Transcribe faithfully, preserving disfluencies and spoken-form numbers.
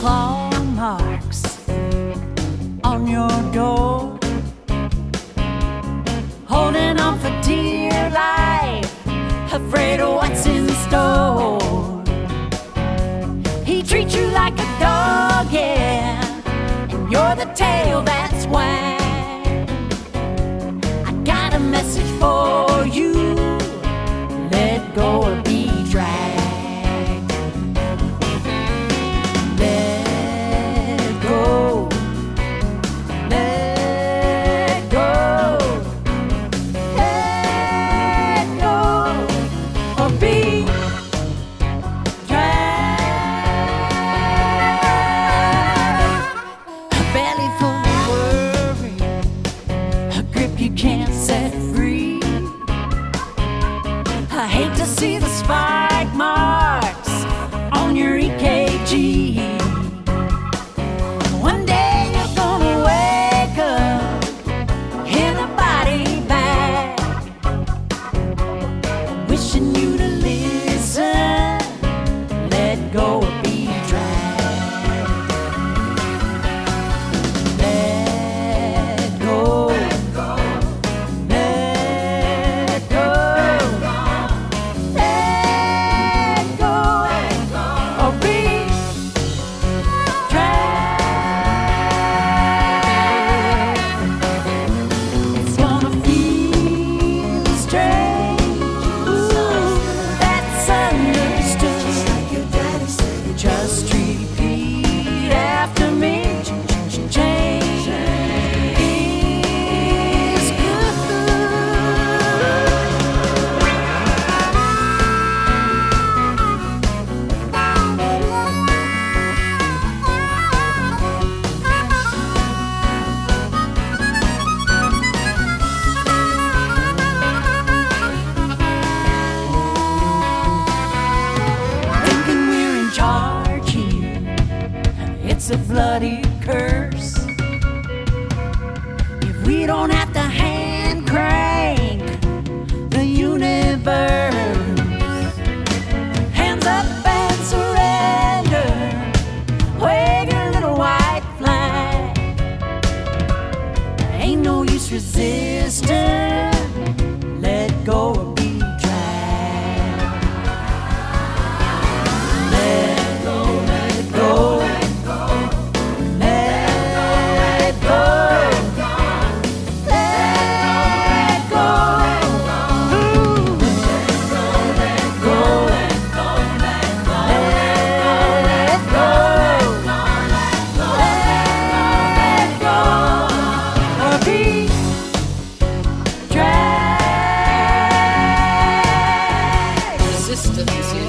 claw marks on your door, holding on for dear life, afraid of what's in store. He treats you like a dog, yeah, and you're the tail that's wagged. I got a message for you: let go or be dragged. Let go, let go, let go or be belly full of worry, a grip you can't set free. I hate to see the spike marks on your E K G. One day you're gonna wake up in a body bag, wishing you to listen, let go or be dragged. Let go, let go, let go, or be dragged. It's gonna feel strange, ooh, that's understood. Just repeat after me. Change is good. Thinking we're in charge here, it's a bloody curse. If we don't have to hand crank the universe, hands up and surrender, wave your little white flag. Ain't no use resisting, let go or be dragged. Let go, let go, let go, let go, let go. Ooh. Let go, let go, let go, let go, let go, let go, or be dragged. Resistance, yeah.